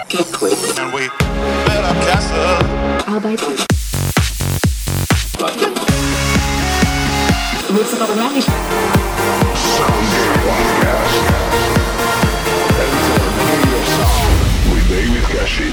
And we better castle. Arbeit. Willst du noch mehr nicht? We play with Kashi.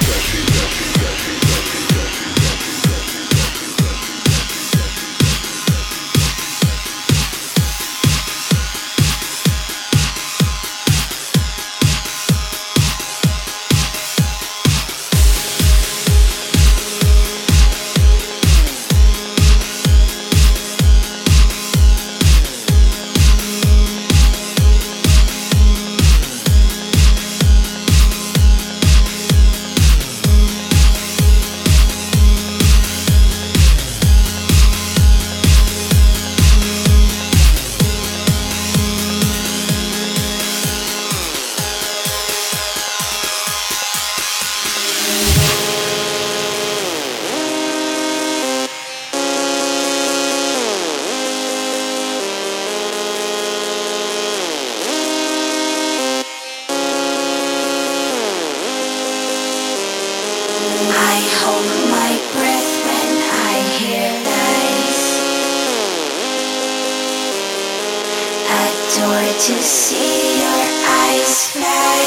To see your eyes fly,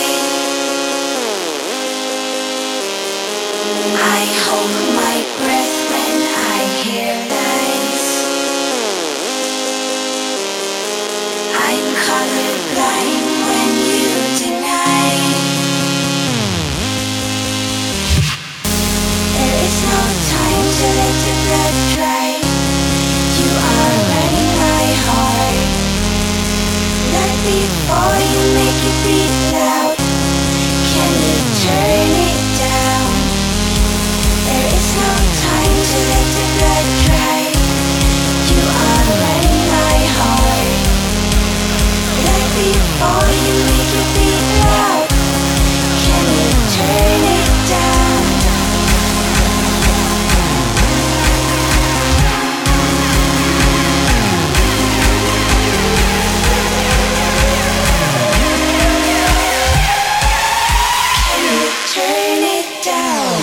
I hold my breath when I hear lies. I'm colorblind when you deny. There is no time to let the blood dry. You are running my heart. Before you make it beat loud, can you turn it down? There is no time to let the blood dry. You are running my heart. Like before you make it beat loud, can you turn it down? Turn it down.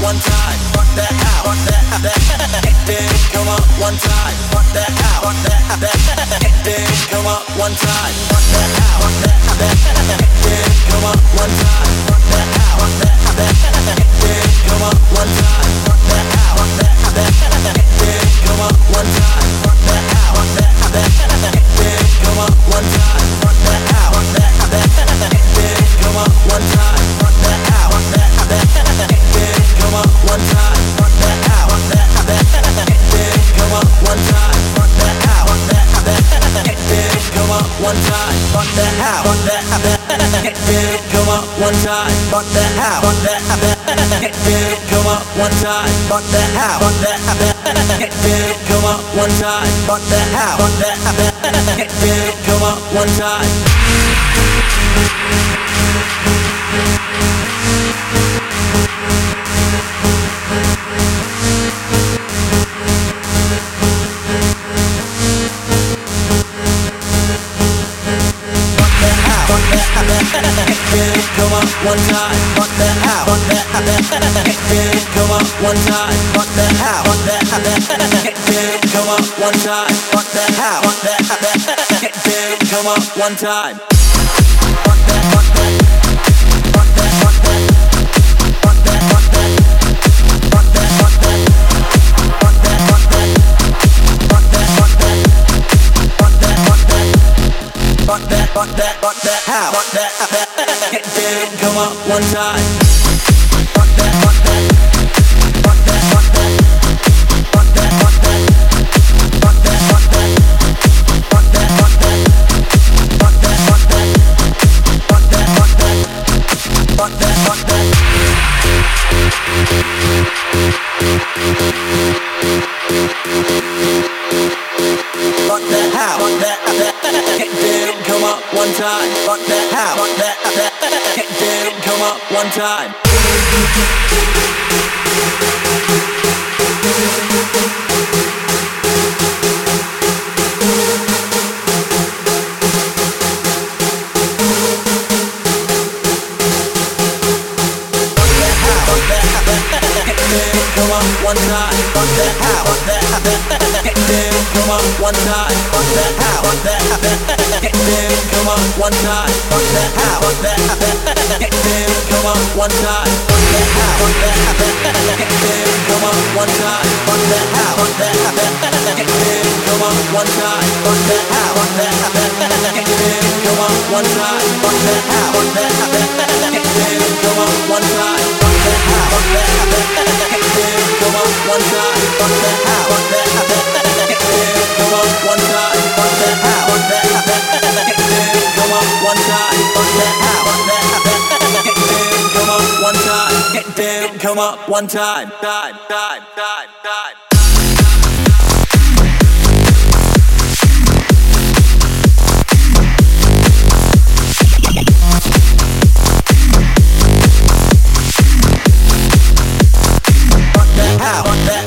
one time, rock that out, rock that. Come on, one time, rock that out, rock that. Come on, one time, rock that out, rock that. Come on, one time, rock that out, rock that. Come on, one time, rock that out, rock that. Come on, one time, rock that out, rock that. Come on, one time, rock that out, rock that. Come on, one time, rock that out, rock that. Come on, one time, rock that out, rock that. Come on, one time, rock that out, rock that. Come on, one time, rock that out, rock that. Come on, one time, rock that out, rock that. Come on, one time, rock that out, rock that. Come on, one time, rock that out, rock that. Come on, one time. Come on, one time, rock that out, rock that. Come on, one time, rock that out, rock that. Come on, one time, rock that out, rock that. Come on, one time, rock that, rock that, rock that, rock that, rock that, rock that, rock that, rock that, rock that, rock that, rock that, rock that, rock that, rock that. Rock that, rock that, rock that, how? Rock that, come on, one time. Rock that, rock that, rock that, rock that, rock that, rock that, rock that, rock that, rock that, rock that, rock that, rock that, rock that, rock that, rock that, rock that. Rock that, how? Rock that, come on, one time. Rock that, how? Rock that, come on, one time. Come on, one time, rock that, rock that. Come on, one time, rock that, rock that. Come on, one time, rock that, rock that. Come on, one time, rock that, rock that. Come on, one time, rock that, rock that. Come on, one time, rock that, rock that. Come on, one time, rock that, rock that. Come on, one time, rock that, rock that. Come on, one time, rock that, rock that. Come on, one time, rock that, rock that. Come on, one time, rock that, rock that. Come on, one time, come on, one time, time. How? Rock that.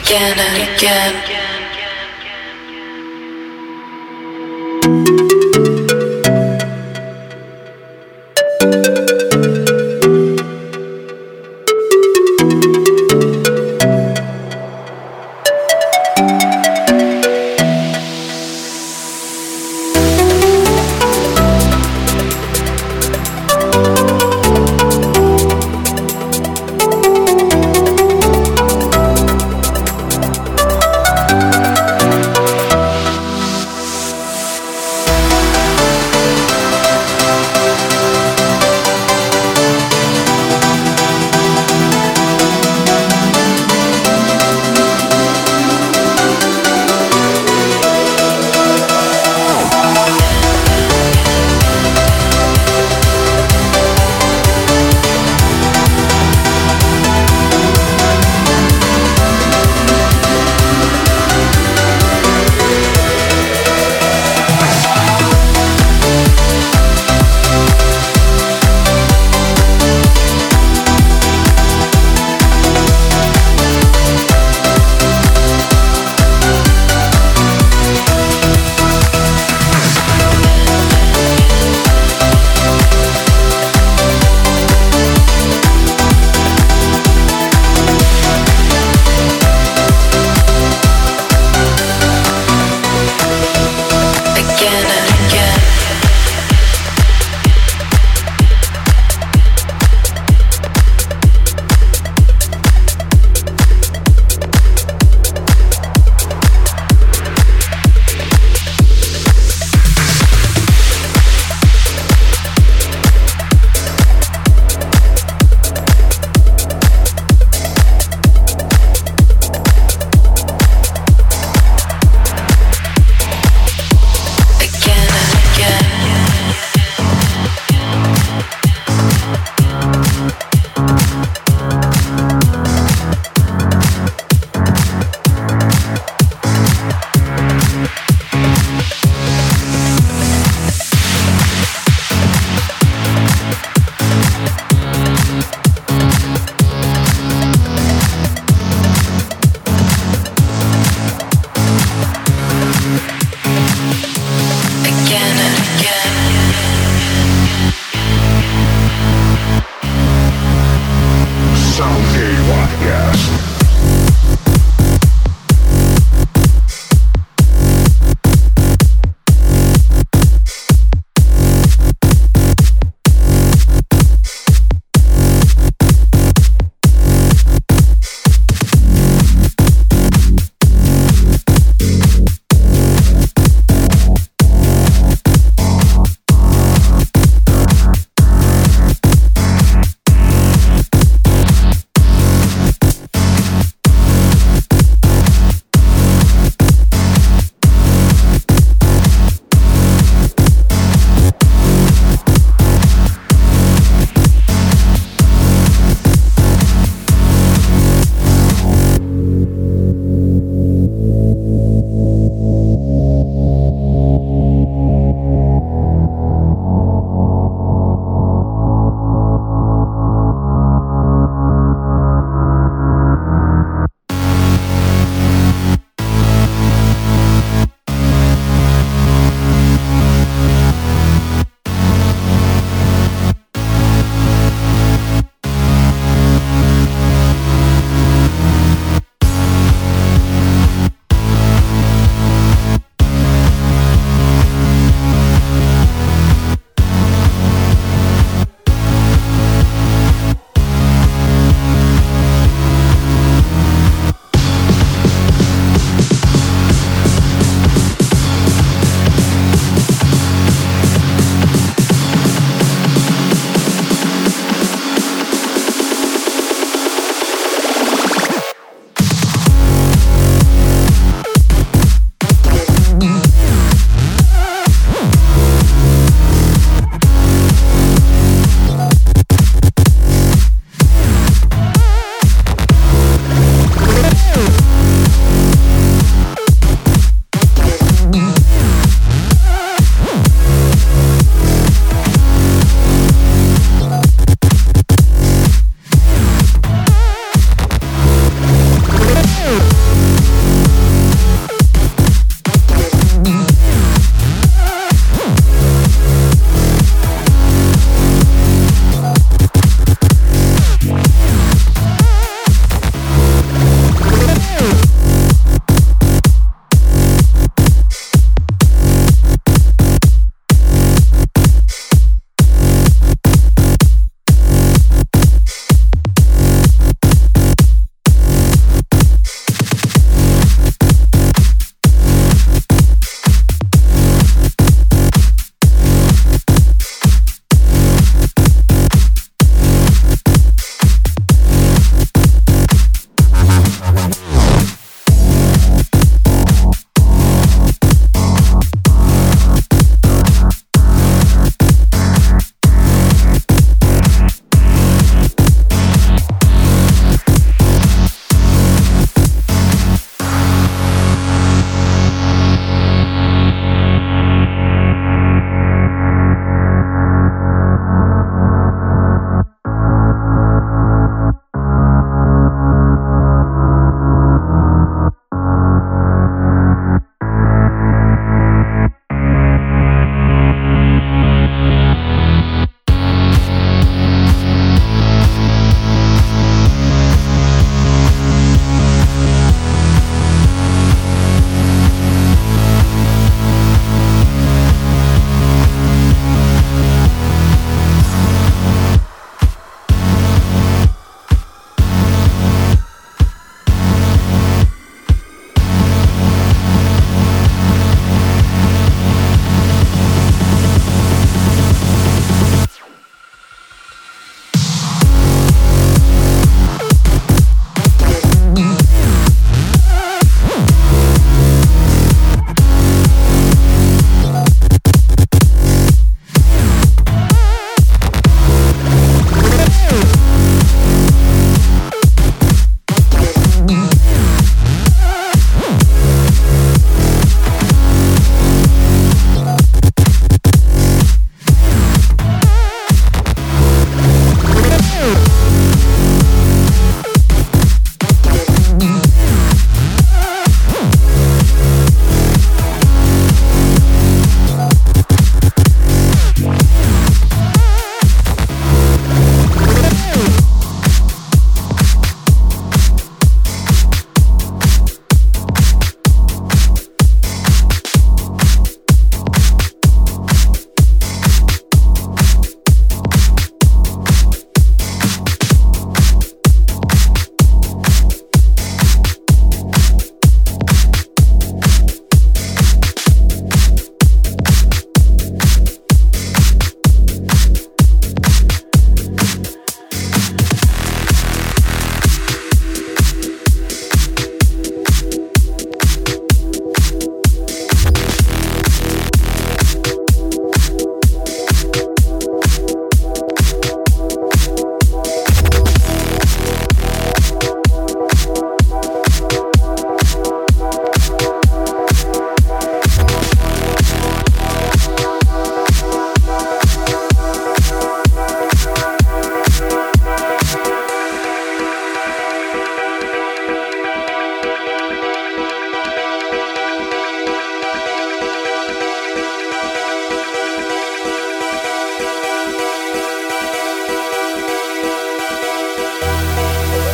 again and again.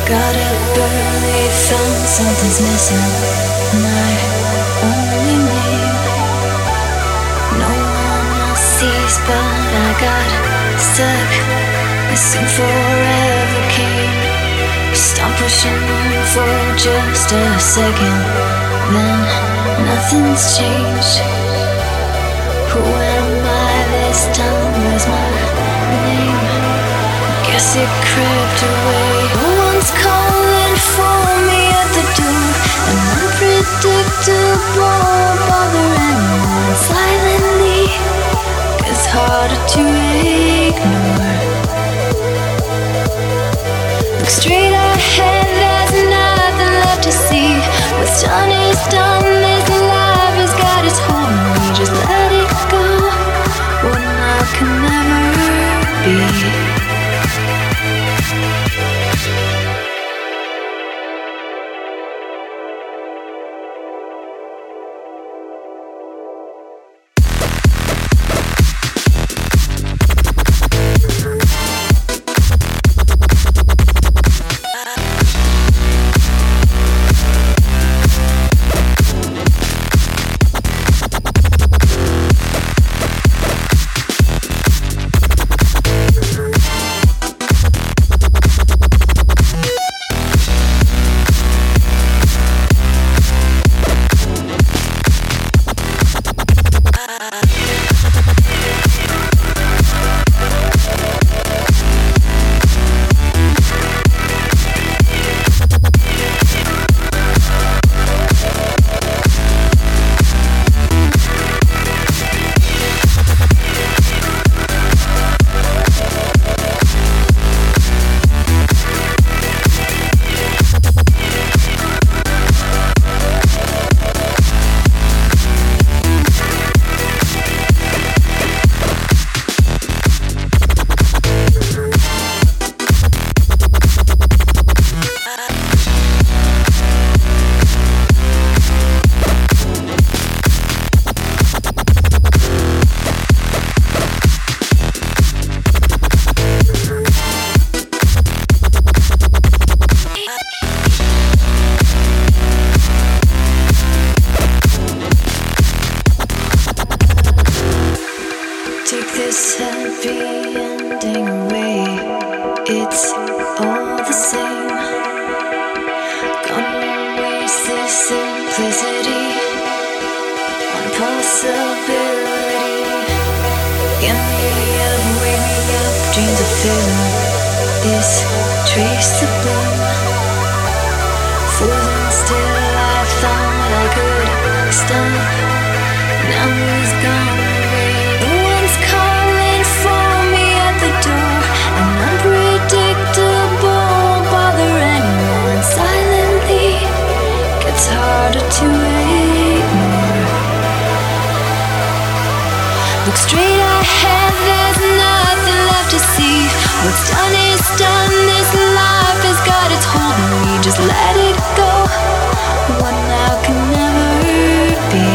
Got up early, found something's missing. My only name. No one else sees, but I got stuck. It seemed forever came. Stop pushing on for just a second. Then nothing's changed. Who am I this time? Where's my name? Guess it crept away. No one's calling for me at the door. An unpredictable bother anyone silently. It's harder to ignore. Look straight ahead, there's nothing left to see. What's done is done, this life has got its hold on me. Just let it go. What now can never be. Look straight ahead, there's nothing left to see. What's done is done, this life has got its hold on me. Just let it go. What now can never be.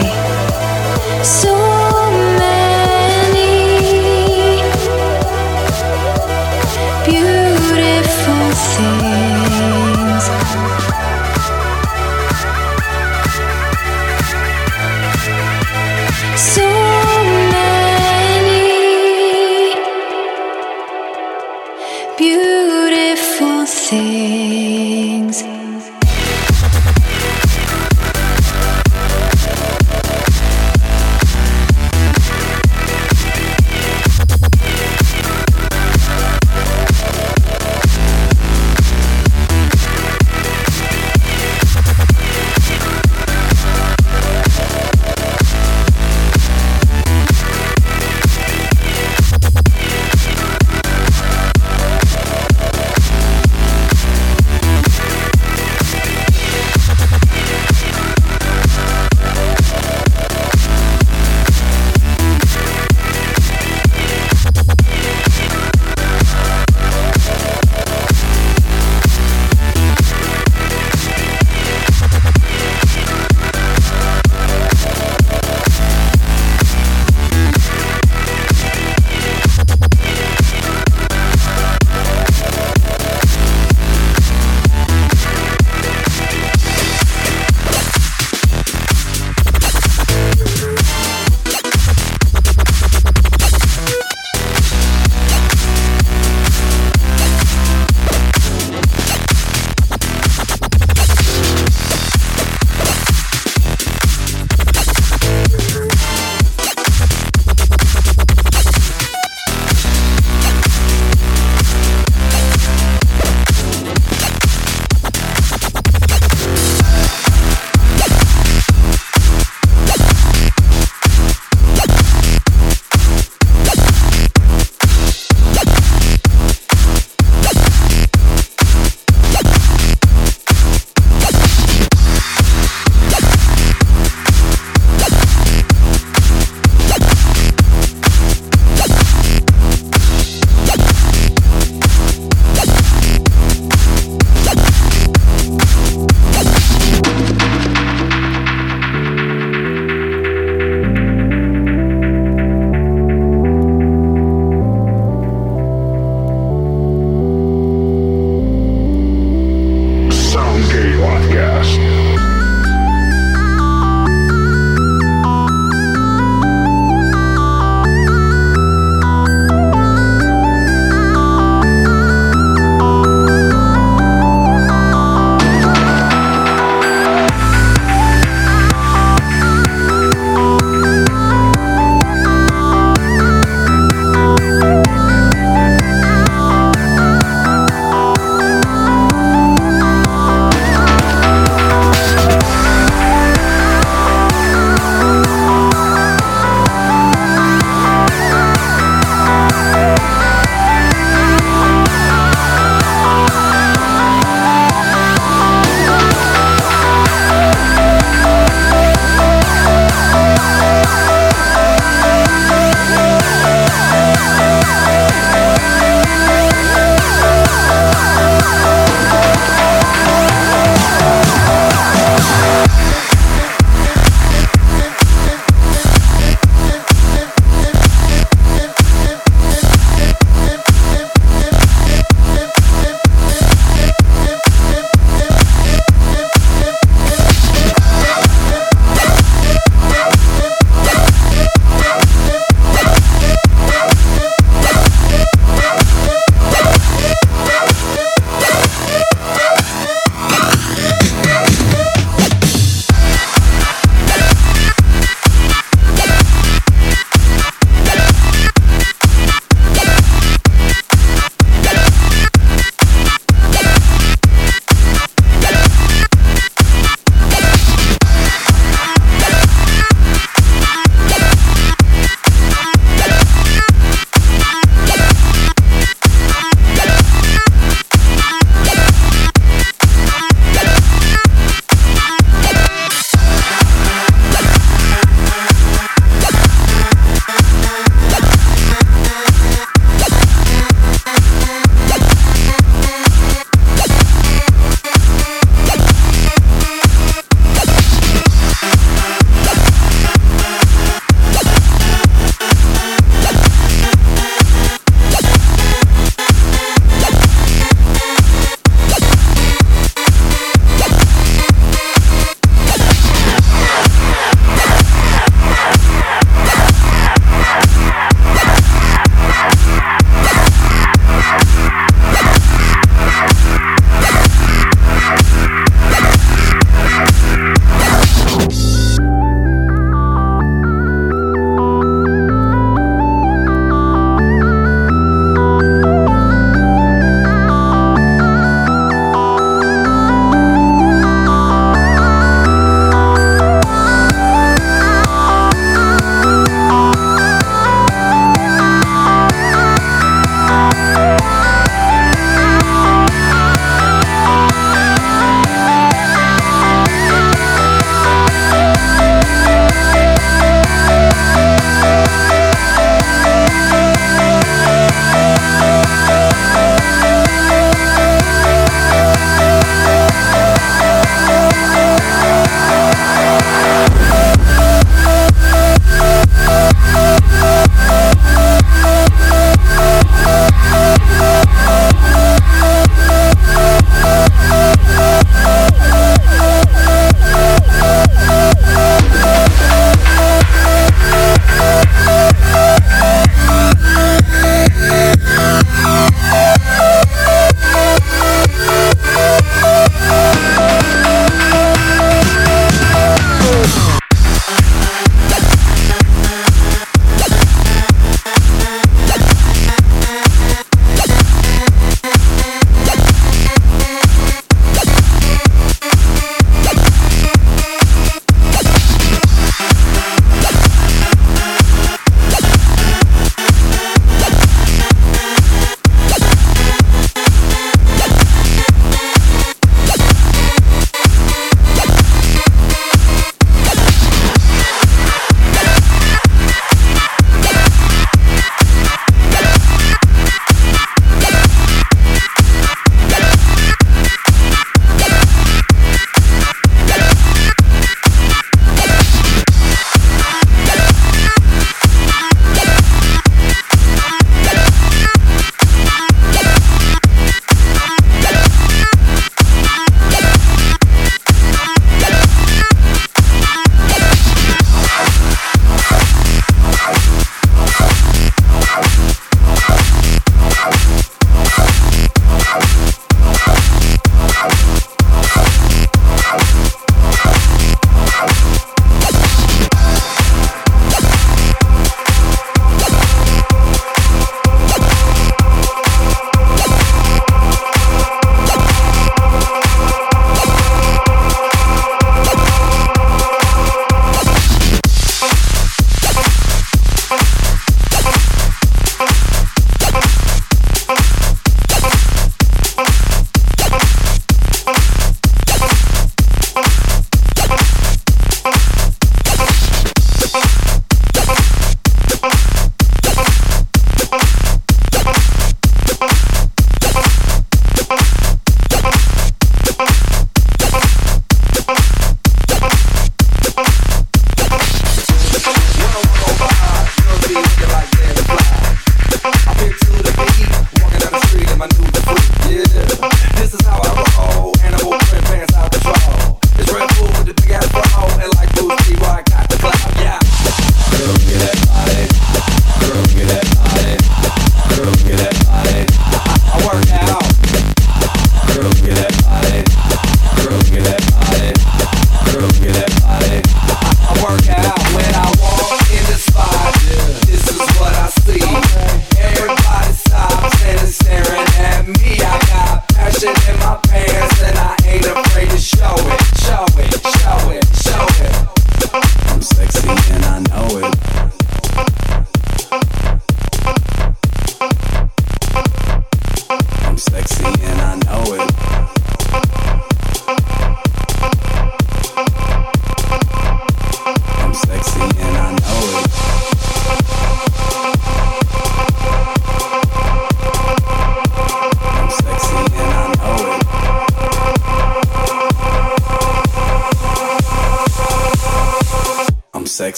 So many beautiful things. So beautiful things.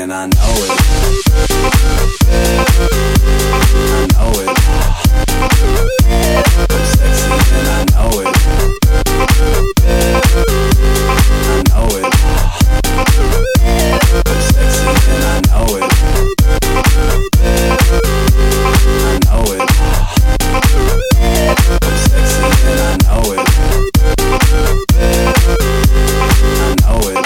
and I know it. I know it. I'm sexy and I know it. I know it. I'm sexy and I know it. I know it. I'm sexy and I know it. I know it.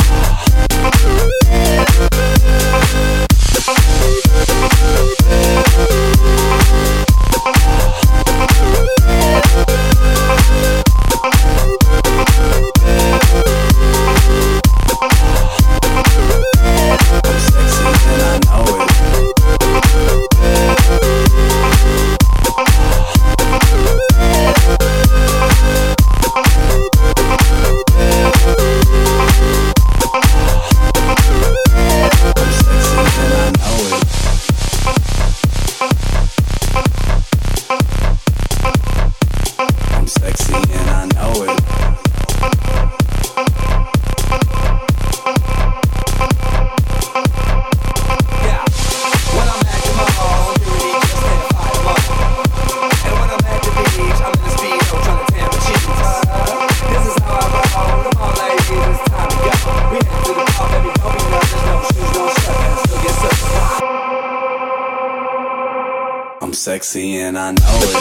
Sexy and I know it.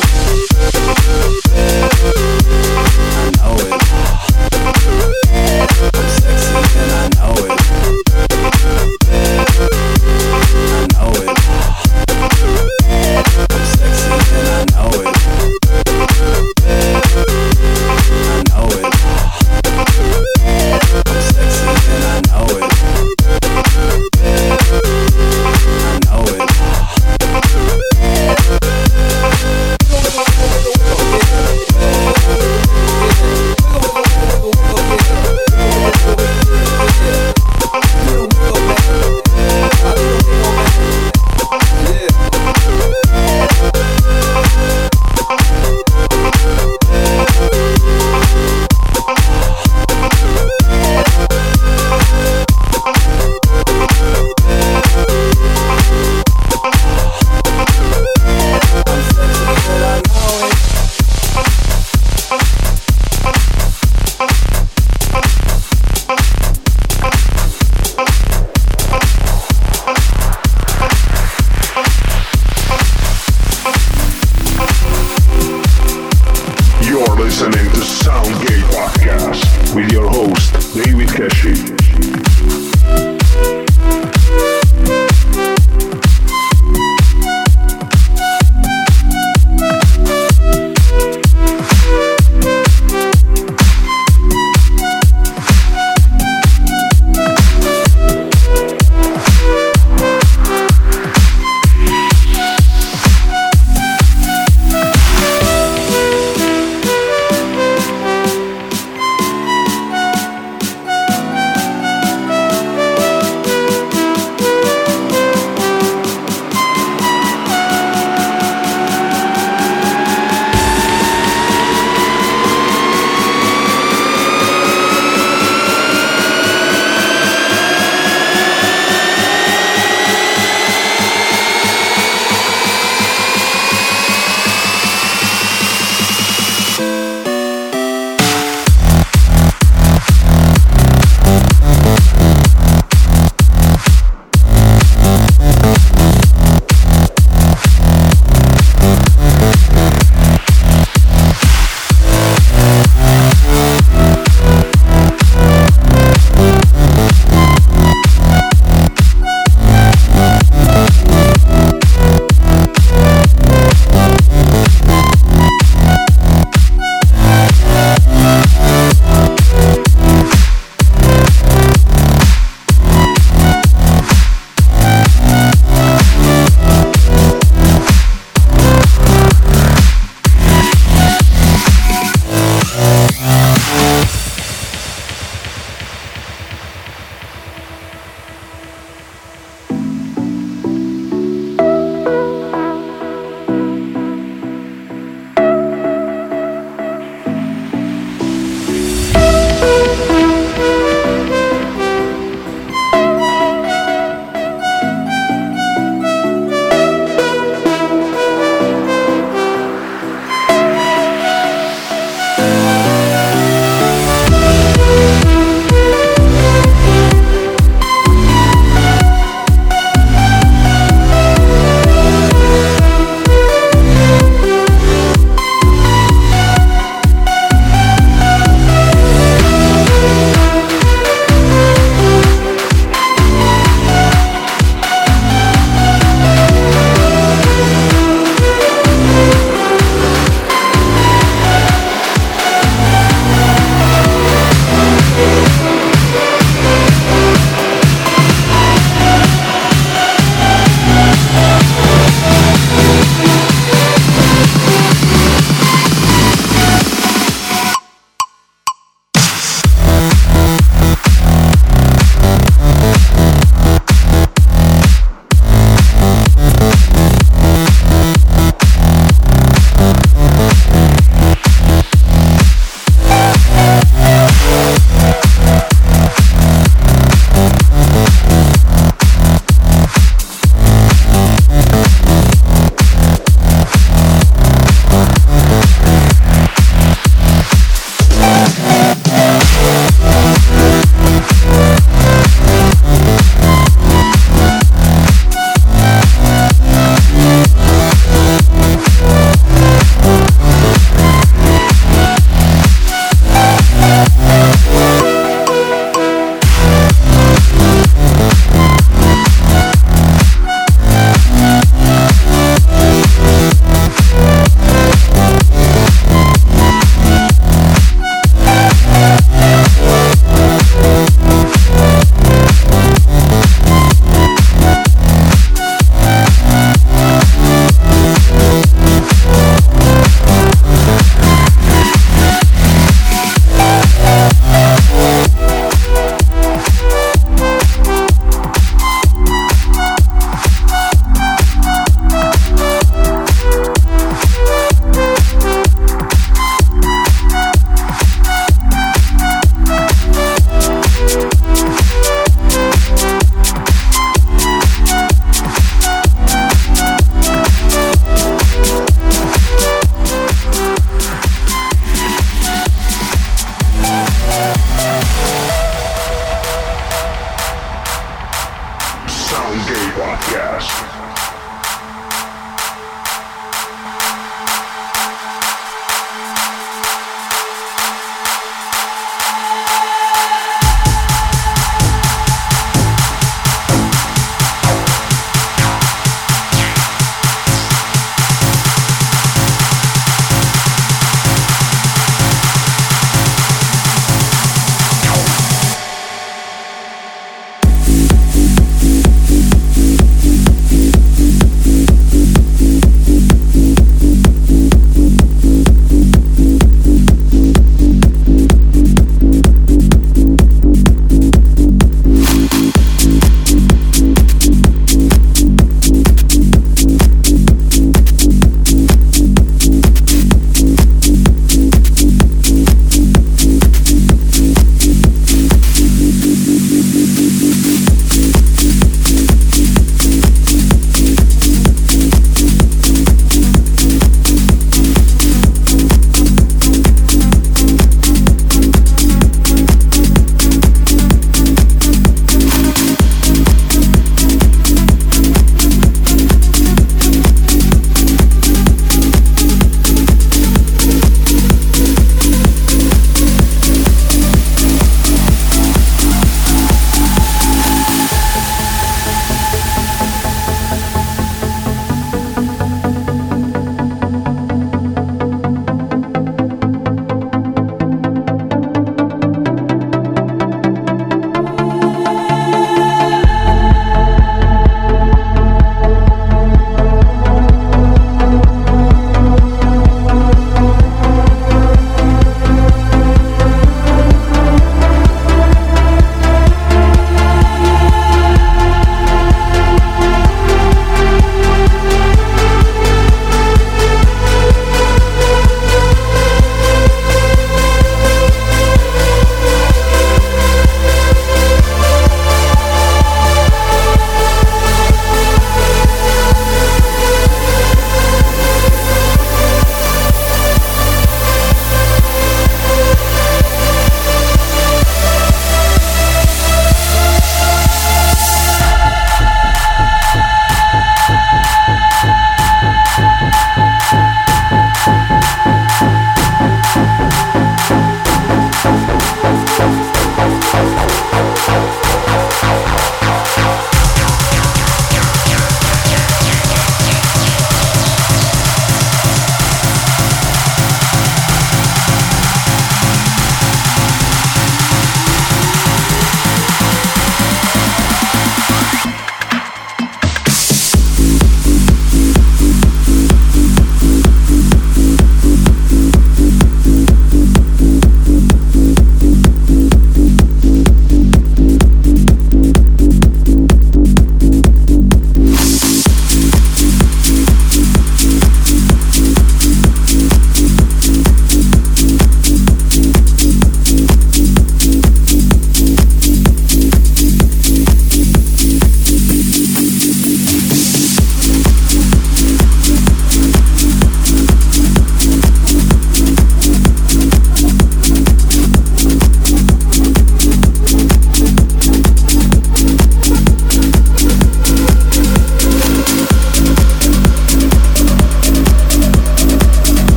I know it. I'm sexy and I know it.